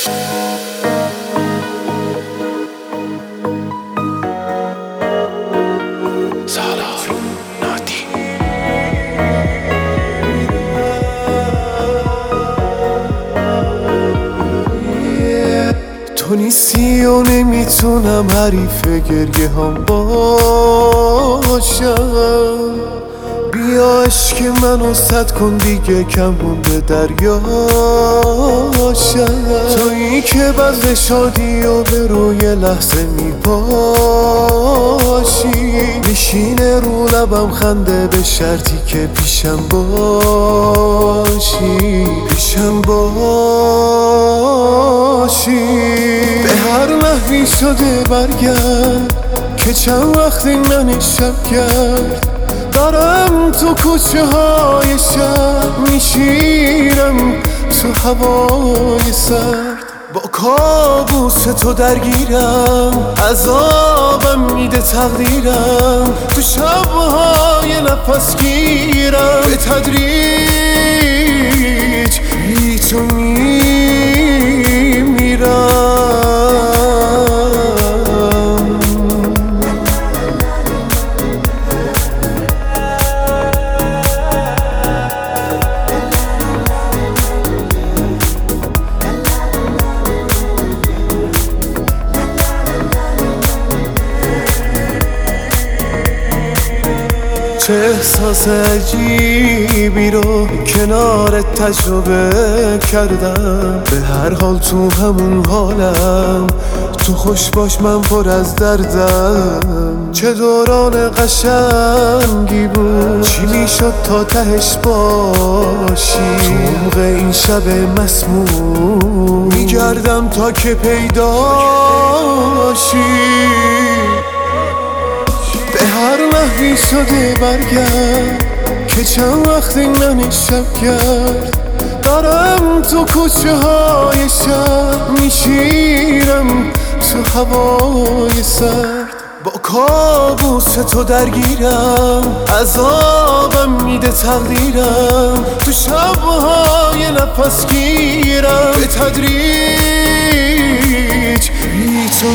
تو نیستی و نمیتونم حریف گریه هم باشم. بیا عشق منو سد کن دیگه، کم مونده دریاشم. تویی که بزد شادی و به روی لحظه میپاشی، میشینه رو لبم خنده به شرطی که پیشم باشی، پیشم باشی. به هر نحوی شده برگرد که چند وقتی من شب کرد. دارم تو کوچه های شب میشینم تو هوای سرد. با کابوس تو درگیرم، عذابم میده تقدیرم. تو شبهای نفس گیرم، به تدریج بی تو میمیرم. چه احساس عجیبی رو کنارت تجربه کردم. به هر حال تو همون حالم، تو خوش باش من پر از دردم. چه دوران قشنگی بود، چی میشد تا تهش باشی. تو عمق این شب مسموم میگردم تا که پیداشی. به هر نحوی شده برگرد که چند وقتی من شب کرد. دارم تو کوچه های شب میشینم تو هوای سرد. با کابوس تو درگیرم، عذابم میده تقدیرم. تو شبهای نفس گیرم، به تدریج بی تو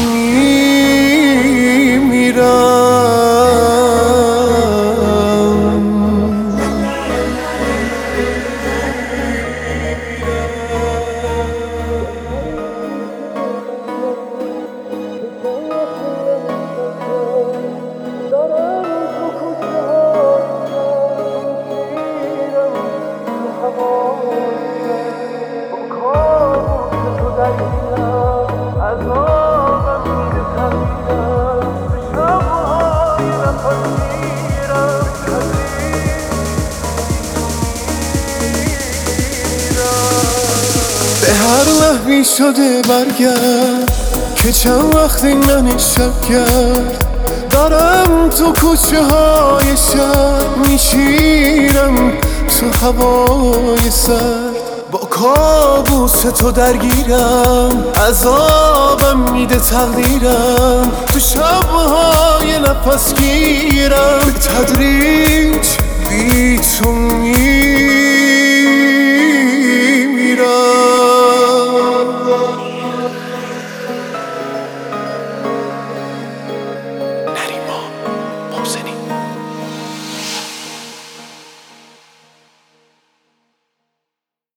میمیرم. به هر نحوی شده برگرد که چند وقتی من شب کرد. دارم تو کوچه های شب میشینم تو هوای سرد. با کابوس تو درگیرم، عذابم میده تقدیرم. تو شبهای نفس گیرم، به تدریج بی تو